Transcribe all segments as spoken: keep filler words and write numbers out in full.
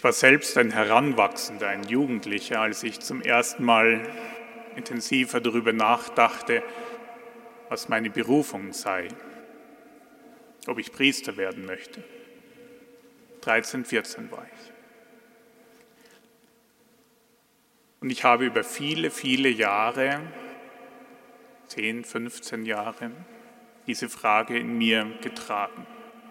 Ich war selbst ein Heranwachsender, ein Jugendlicher, als ich zum ersten Mal intensiver darüber nachdachte, was meine Berufung sei, ob ich Priester werden möchte. dreizehn, vierzehn war ich. Und ich habe über viele, viele Jahre, zehn, fünfzehn Jahre, diese Frage in mir getragen.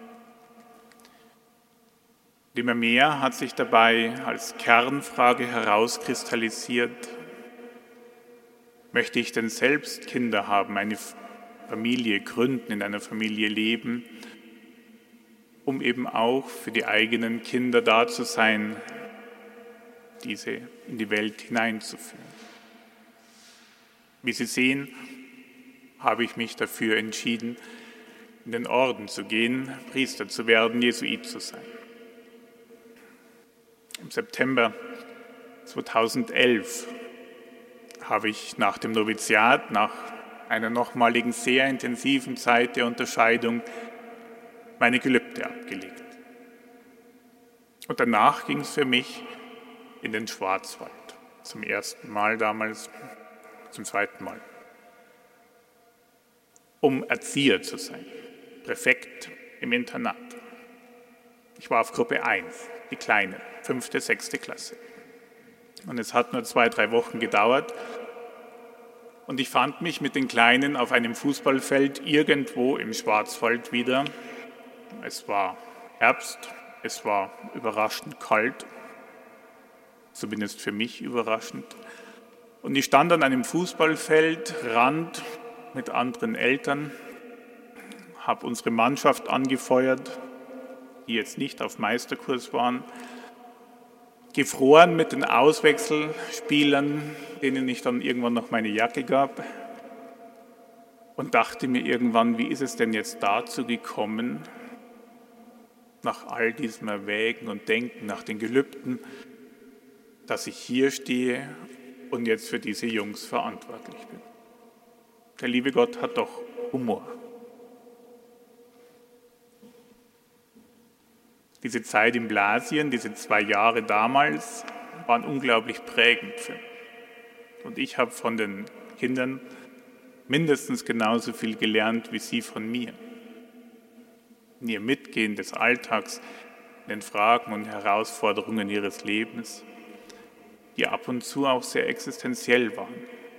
Und immer mehr hat sich dabei als Kernfrage herauskristallisiert: Möchte ich denn selbst Kinder haben, eine Familie gründen, in einer Familie leben, um eben auch für die eigenen Kinder da zu sein, diese in die Welt hineinzuführen? Wie Sie sehen, habe ich mich dafür entschieden, in den Orden zu gehen, Priester zu werden, Jesuit zu sein. Im September zweitausendelf habe ich nach dem Noviziat, nach einer nochmaligen sehr intensiven Zeit der Unterscheidung, meine Gelübde abgelegt. Und danach ging es für mich in den Schwarzwald. Zum ersten Mal damals, zum zweiten Mal. Um Erzieher zu sein, Präfekt im Internat. Ich war auf Gruppe eins, die kleine, fünfte, sechste Klasse. Und es hat nur zwei, drei Wochen gedauert und ich fand mich mit den Kleinen auf einem Fußballfeld irgendwo im Schwarzwald wieder. Es war Herbst, es war überraschend kalt, zumindest für mich überraschend. Und ich stand an einem Fußballfeld, Rand mit anderen Eltern, habe unsere Mannschaft angefeuert, die jetzt nicht auf Meisterkurs waren, gefroren mit den Auswechselspielern, denen ich dann irgendwann noch meine Jacke gab, und dachte mir irgendwann, wie ist es denn jetzt dazu gekommen, nach all diesem Erwägen und Denken, nach den Gelübden, dass ich hier stehe und jetzt für diese Jungs verantwortlich bin. Der liebe Gott hat doch Humor. Diese Zeit in Blasien, diese zwei Jahre damals, waren unglaublich prägend für mich. Und ich habe von den Kindern mindestens genauso viel gelernt wie sie von mir. In ihr Mitgehen des Alltags, in den Fragen und Herausforderungen ihres Lebens, die ab und zu auch sehr existenziell waren.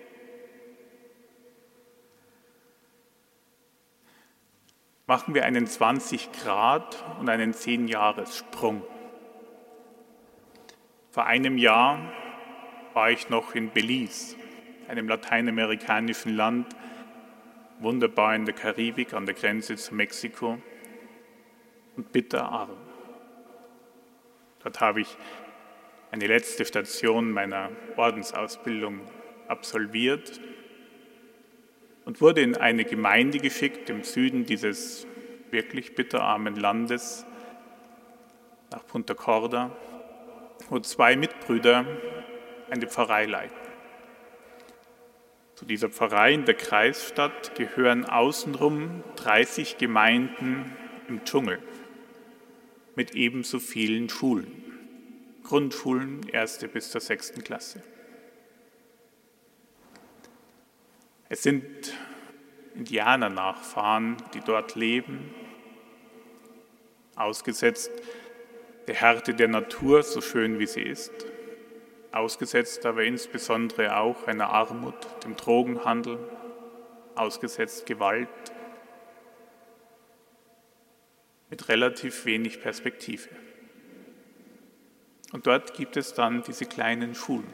Machen wir einen zwanzig Grad und einen zehn Jahres Sprung. Vor einem Jahr war ich noch in Belize, einem lateinamerikanischen Land, wunderbar in der Karibik, an der Grenze zu Mexiko, und bitterarm. Dort habe ich eine letzte Station meiner Ordensausbildung absolviert und wurde in eine Gemeinde geschickt im Süden dieses wirklich bitterarmen Landes, nach Punta Corda, wo zwei Mitbrüder eine Pfarrei leiten. Zu dieser Pfarrei in der Kreisstadt gehören außenrum dreißig Gemeinden im Dschungel mit ebenso vielen Schulen, Grundschulen, erste bis zur sechsten Klasse. Es sind Indianernachfahren, die dort leben, ausgesetzt der Härte der Natur, so schön wie sie ist, ausgesetzt aber insbesondere auch einer Armut, dem Drogenhandel, ausgesetzt Gewalt, mit relativ wenig Perspektive. Und dort gibt es dann diese kleinen Schulen.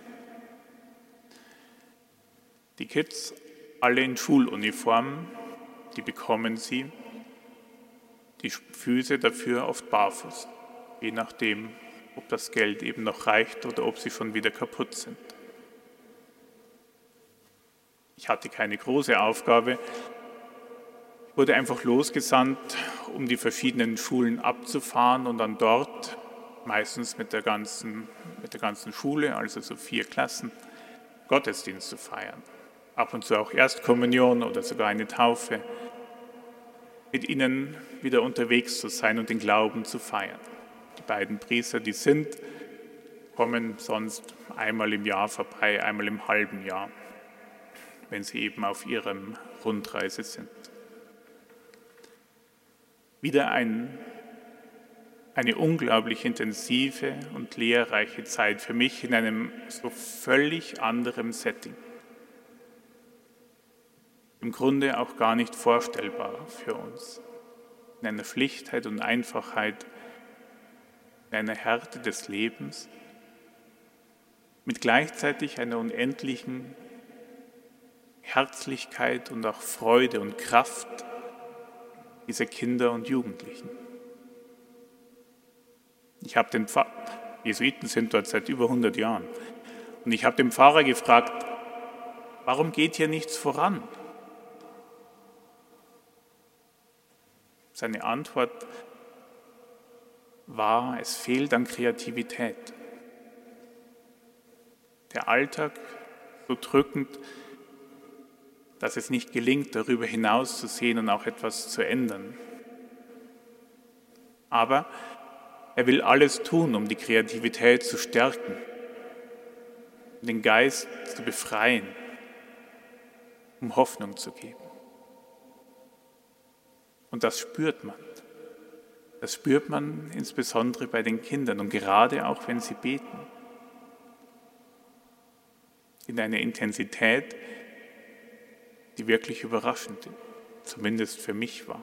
Die Kids, alle in Schuluniform, die bekommen sie, die Füße dafür oft barfuß, je nachdem, ob das Geld eben noch reicht oder ob sie schon wieder kaputt sind. Ich hatte keine große Aufgabe, ich wurde einfach losgesandt, um die verschiedenen Schulen abzufahren und dann dort, meistens mit der ganzen, mit der ganzen Schule, also so vier Klassen, Gottesdienst zu feiern. Ab und zu auch Erstkommunion oder sogar eine Taufe, mit ihnen wieder unterwegs zu sein und den Glauben zu feiern. Die beiden Priester, die sind kommen sonst einmal im Jahr vorbei, einmal im halben Jahr, wenn sie eben auf ihrem Rundreise sind. Wieder ein, eine unglaublich intensive und lehrreiche Zeit für mich in einem so völlig anderen Setting. Im Grunde auch gar nicht vorstellbar für uns. In einer Schlichtheit und Einfachheit, in einer Härte des Lebens, mit gleichzeitig einer unendlichen Herzlichkeit und auch Freude und Kraft dieser Kinder und Jugendlichen. Ich habe den Pfarrer, Jesuiten sind dort seit über hundert Jahren, und ich habe den Pfarrer gefragt, warum geht hier nichts voran? Seine Antwort war, es fehlt an Kreativität. Der Alltag so drückend, dass es nicht gelingt, darüber hinaus zu sehen und auch etwas zu ändern. Aber er will alles tun, um die Kreativität zu stärken, den Geist zu befreien, um Hoffnung zu geben. Und das spürt man. Das spürt man insbesondere bei den Kindern und gerade auch, wenn sie beten. In einer Intensität, die wirklich überraschend, zumindest für mich war.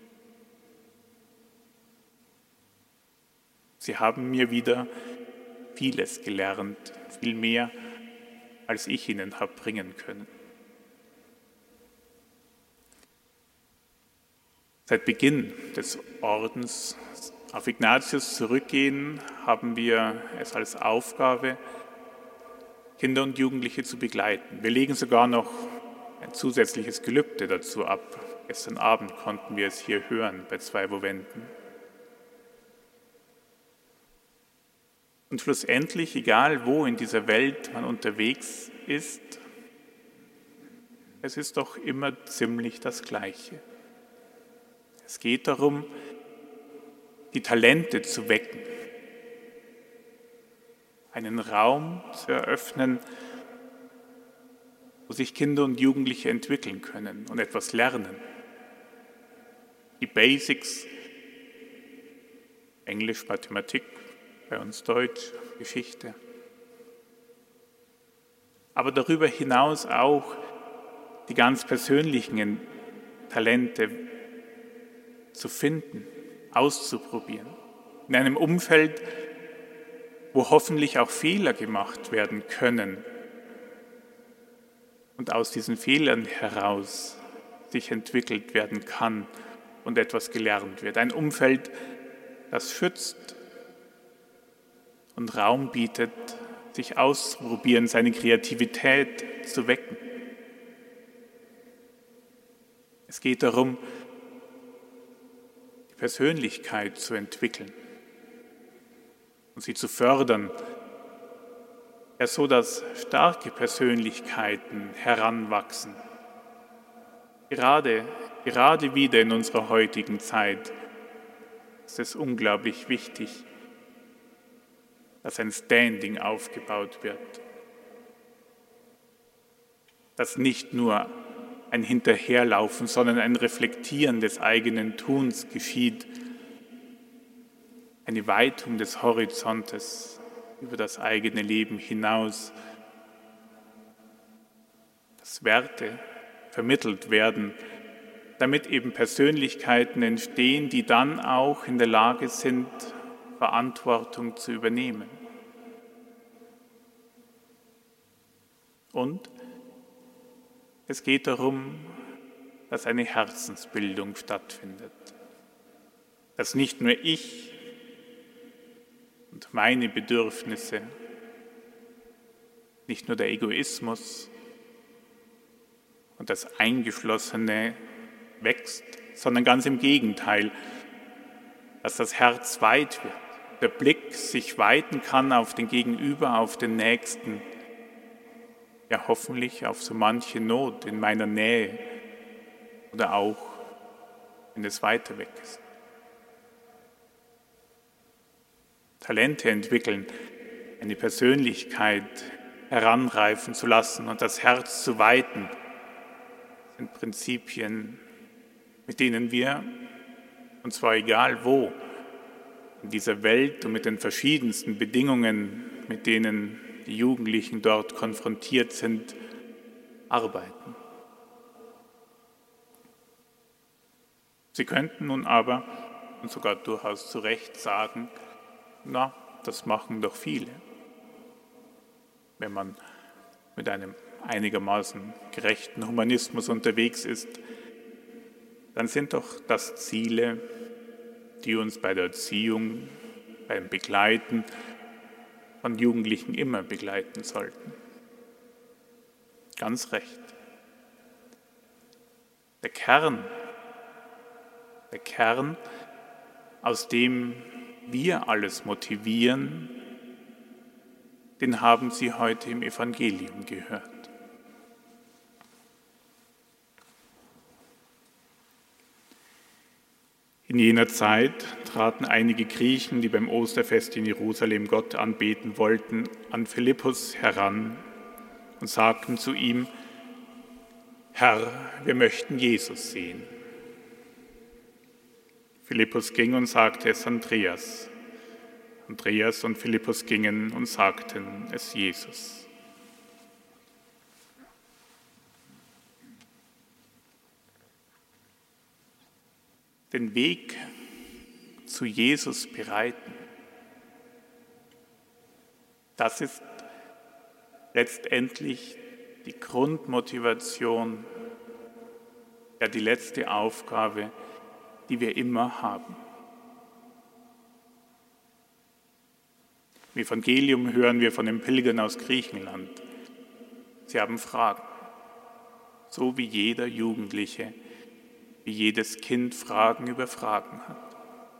Sie haben mir wieder vieles gelernt, viel mehr, als ich ihnen habe bringen können. Seit Beginn des Ordens auf Ignatius zurückgehen, haben wir es als Aufgabe, Kinder und Jugendliche zu begleiten. Wir legen sogar noch ein zusätzliches Gelübde dazu ab. Gestern Abend konnten wir es hier hören bei zwei Voventen. Und schlussendlich, egal wo in dieser Welt man unterwegs ist, es ist doch immer ziemlich das Gleiche. Es geht darum, die Talente zu wecken, einen Raum zu eröffnen, wo sich Kinder und Jugendliche entwickeln können und etwas lernen. Die Basics, Englisch, Mathematik, bei uns Deutsch, Geschichte. Aber darüber hinaus auch die ganz persönlichen Talente zu finden, auszuprobieren. In einem Umfeld, wo hoffentlich auch Fehler gemacht werden können und aus diesen Fehlern heraus sich entwickelt werden kann und etwas gelernt wird. Ein Umfeld, das schützt und Raum bietet, sich auszuprobieren, seine Kreativität zu wecken. Es geht darum, Persönlichkeit zu entwickeln und sie zu fördern, ja, so dass starke Persönlichkeiten heranwachsen. Gerade, gerade wieder in unserer heutigen Zeit ist es unglaublich wichtig, dass ein Standing aufgebaut wird, dass nicht nur ein Hinterherlaufen, sondern ein Reflektieren des eigenen Tuns geschieht, eine Weitung des Horizontes über das eigene Leben hinaus, dass Werte vermittelt werden, damit eben Persönlichkeiten entstehen, die dann auch in der Lage sind, Verantwortung zu übernehmen. Und es geht darum, dass eine Herzensbildung stattfindet, dass nicht nur ich und meine Bedürfnisse, nicht nur der Egoismus und das Eingeschlossene wächst, sondern ganz im Gegenteil, dass das Herz weit wird, der Blick sich weiten kann auf den Gegenüber, auf den Nächsten, ja hoffentlich auf so manche Not in meiner Nähe oder auch, wenn es weiter weg ist. Talente entwickeln, eine Persönlichkeit heranreifen zu lassen und das Herz zu weiten, sind Prinzipien, mit denen wir, und zwar egal wo, in dieser Welt und mit den verschiedensten Bedingungen, mit denen die Jugendlichen dort konfrontiert sind, arbeiten. Sie könnten nun aber, und sogar durchaus zu Recht sagen, na, das machen doch viele. Wenn man mit einem einigermaßen gerechten Humanismus unterwegs ist, dann sind doch das Ziele, die uns bei der Erziehung, beim Begleiten von Jugendlichen immer begleiten sollten. Ganz recht. Der Kern, der Kern, aus dem wir alles motivieren, den haben Sie heute im Evangelium gehört. In jener Zeit traten einige Griechen, die beim Osterfest in Jerusalem Gott anbeten wollten, an Philippus heran und sagten zu ihm: Herr, wir möchten Jesus sehen. Philippus ging und sagte es Andreas. Andreas und Philippus gingen und sagten es Jesus. Den Weg zu Jesus bereiten, das ist letztendlich die Grundmotivation, ja die letzte Aufgabe, die wir immer haben. Im Evangelium hören wir von den Pilgern aus Griechenland. Sie haben Fragen, so wie jeder Jugendliche, wie jedes Kind Fragen über Fragen hat.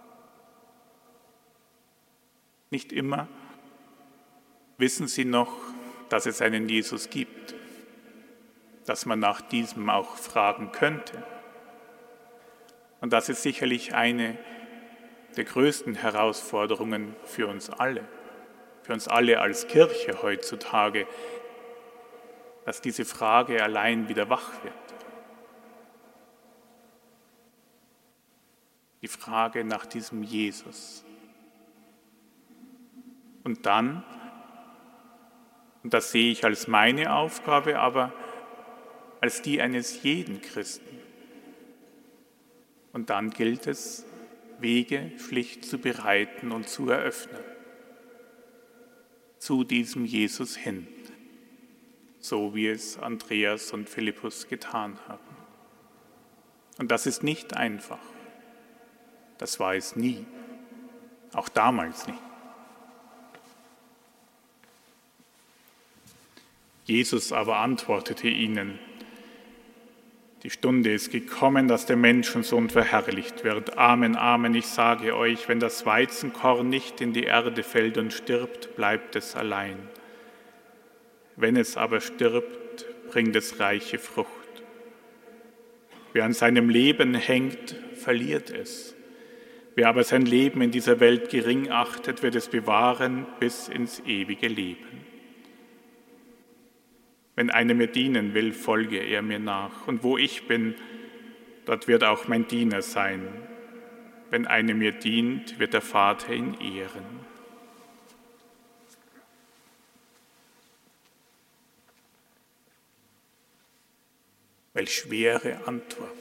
Nicht immer wissen sie noch, dass es einen Jesus gibt, dass man nach diesem auch fragen könnte. Und das ist sicherlich eine der größten Herausforderungen für uns alle, für uns alle als Kirche heutzutage, dass diese Frage allein wieder wach wird. Die Frage nach diesem Jesus. Und dann, und das sehe ich als meine Aufgabe, aber als die eines jeden Christen. Und dann gilt es, Wege schlicht zu bereiten und zu eröffnen. Zu diesem Jesus hin, so wie es Andreas und Philippus getan haben. Und das ist nicht einfach. Das war es nie, auch damals nicht. Jesus aber antwortete ihnen: Die Stunde ist gekommen, dass der Menschensohn verherrlicht wird. Amen, Amen, ich sage euch, wenn das Weizenkorn nicht in die Erde fällt und stirbt, bleibt es allein. Wenn es aber stirbt, bringt es reiche Frucht. Wer an seinem Leben hängt, verliert es. Wer aber sein Leben in dieser Welt gering achtet, wird es bewahren bis ins ewige Leben. Wenn einer mir dienen will, folge er mir nach. Und wo ich bin, dort wird auch mein Diener sein. Wenn einer mir dient, wird der Vater ihn ehren. Welch schwere Antwort.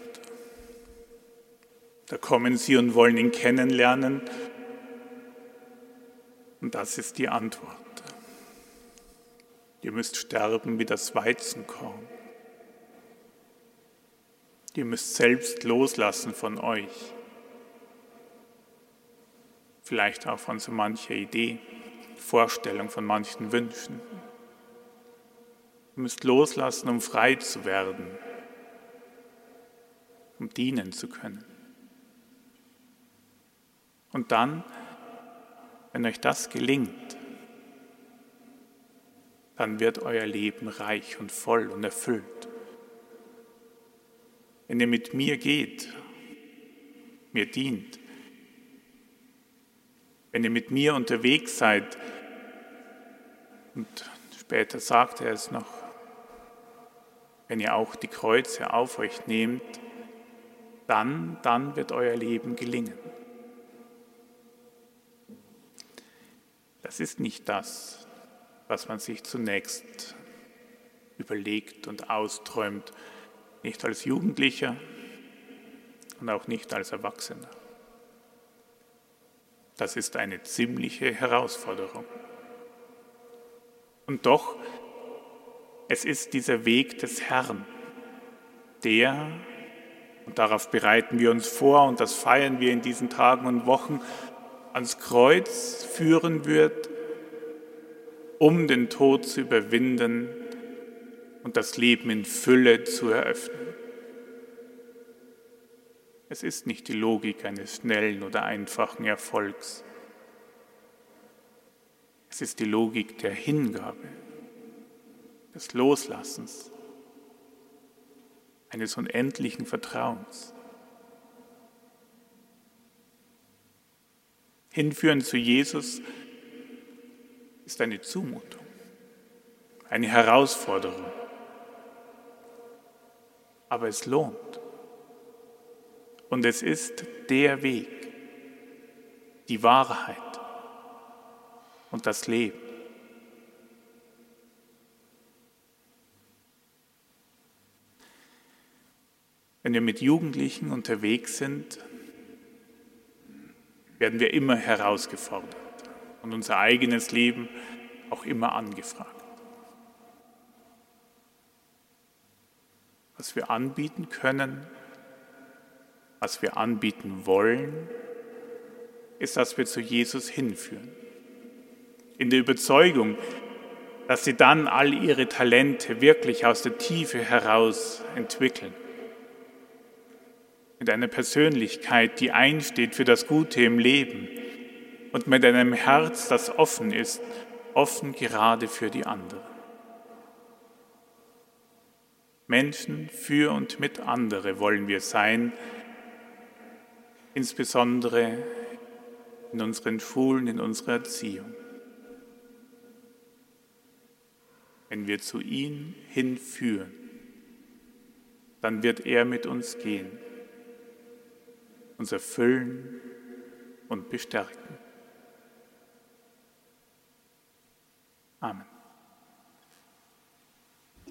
Da kommen sie und wollen ihn kennenlernen. Und das ist die Antwort. Ihr müsst sterben wie das Weizenkorn. Ihr müsst selbst loslassen von euch. Vielleicht auch von so mancher Idee, Vorstellung, von manchen Wünschen. Ihr müsst loslassen, um frei zu werden, um dienen zu können. Und dann, wenn euch das gelingt, dann wird euer Leben reich und voll und erfüllt. Wenn ihr mit mir geht, mir dient, wenn ihr mit mir unterwegs seid, Und später sagt er es noch, wenn ihr auch die Kreuze auf euch nehmt, dann, dann wird euer Leben gelingen. Das ist nicht das, was man sich zunächst überlegt und austräumt, nicht als Jugendlicher und auch nicht als Erwachsener. Das ist eine ziemliche Herausforderung. Und doch, es ist dieser Weg des Herrn, der, und darauf bereiten wir uns vor und das feiern wir in diesen Tagen und Wochen, ans Kreuz führen wird, um den Tod zu überwinden und das Leben in Fülle zu eröffnen. Es ist nicht die Logik eines schnellen oder einfachen Erfolgs. Es ist die Logik der Hingabe, des Loslassens, eines unendlichen Vertrauens. Hinführen zu Jesus ist eine Zumutung, eine Herausforderung. Aber es lohnt. Und es ist der Weg, die Wahrheit und das Leben. Wenn wir mit Jugendlichen unterwegs sind, werden wir immer herausgefordert und unser eigenes Leben auch immer angefragt. Was wir anbieten können, was wir anbieten wollen, ist, dass wir zu Jesus hinführen. In der Überzeugung, dass sie dann all ihre Talente wirklich aus der Tiefe heraus entwickeln. Mit einer Persönlichkeit, die einsteht für das Gute im Leben und mit einem Herz, das offen ist, offen gerade für die anderen. Menschen für und mit andere wollen wir sein, insbesondere in unseren Schulen, in unserer Erziehung. Wenn wir zu ihm hinführen, dann wird er mit uns gehen, uns erfüllen und bestärken. Amen.